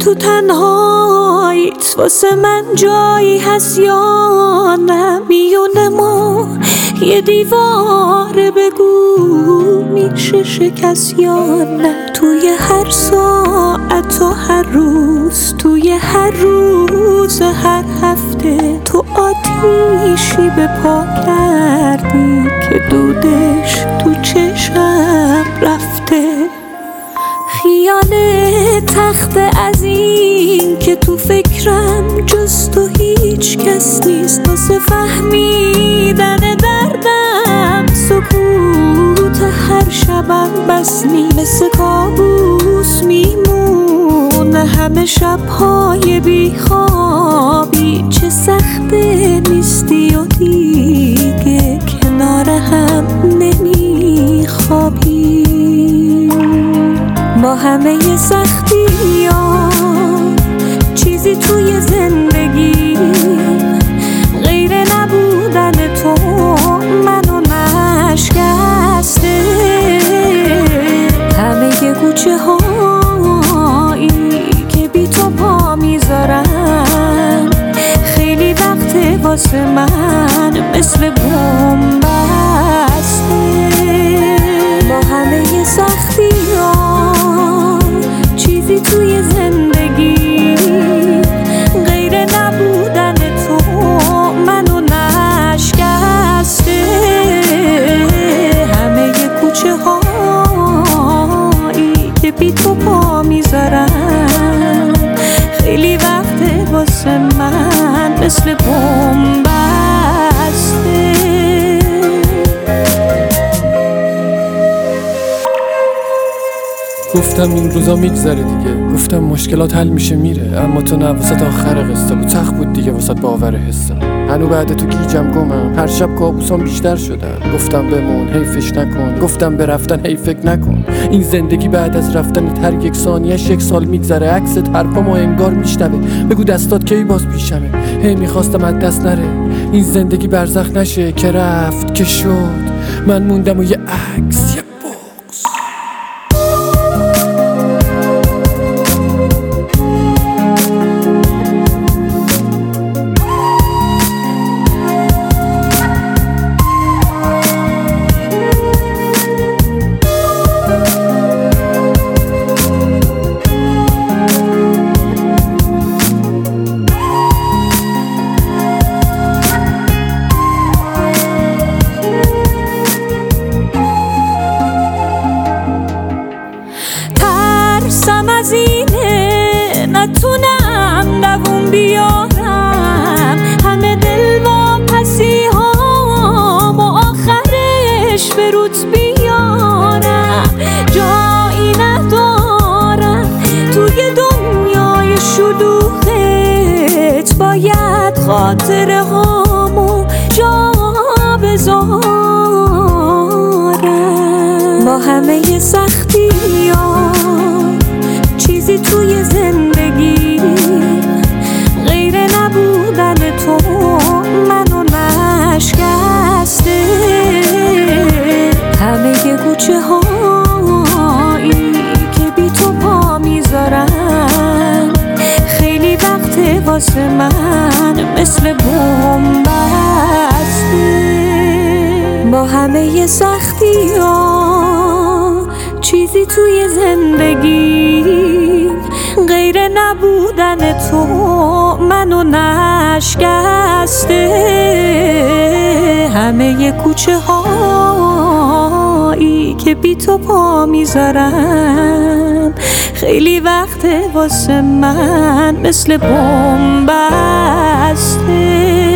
تو تنهاییت واسه من جایی هست یا نه؟ میونه ما یه دیواره، بگو میشه شکست یا نه؟ توی هر ساعت و هر روز، توی هر روز هر هفته، تو آتیشی به پا کردی که دودش تو چشم رفته. خیال تخت از این که تو فکرم جز تو هیچ کس نیست، واسه فهمیدن دردم سکوت هر شبم بس نیست. مثل کابوس میمونه همه شبهای بیخوابی، چه سخته نیستی و دیگه کنار هم نمیخوابی. با همه سختی ها چیزی توی زندگی غیر نبودن تو منو نشکسته. همه کوچه هایی که بی تو پا میذارن خیلی وقته واسه من مثل بوم بسته. با همه سختی ها چیزی توی زندگی غیر نبودن تو منو نشکسته. همه کوچه هایی که بی تو پا میذارن خیلی وقته واسه من مثل بوم بسته. گفتم این روزا میگذره دیگه، گفتم مشکلات حل میشه میره، اما تو نه، واسه آخر قصه بود، سخت بود دیگه واسه باور حسم. هنو بعد تو گیجم گمم، هر شب کابوسام بیشتر شدن. گفتم بمون حیفش نکن، گفتم به رفتن حیف فکر نکن. این زندگی بعد از رفتن هر یک ثانیه‌اش یک سال میگذره، عکست حرفامو انگار میشنوه. بگو دستات کی باز پیشمه، هی میخواستم از دست نره این زندگی برزخ نشه. که رفت که شد، من موندم و یه عکس، یه بغض. ترسم از اینه نتونم دووم بیارم همه دل واپسی هام و آخرش به روت بیارم. جایی ندارم توی دنیای شلوغت، باید خاطره هامو جا بذارم. با همه سختی ها چیزی توی زندگی غیر نبودن تو منو نشکسته. همه کوچه هایی که بی تو پا میذارن خیلی وقته واسه من مثل بوم بسته. با همه سختی ها چیزی توی زندگی غیر نبودن تو منو نشکسته. همه کوچه هایی که بی تو پا میذارم خیلی وقته واسه من مثل بوم بسته.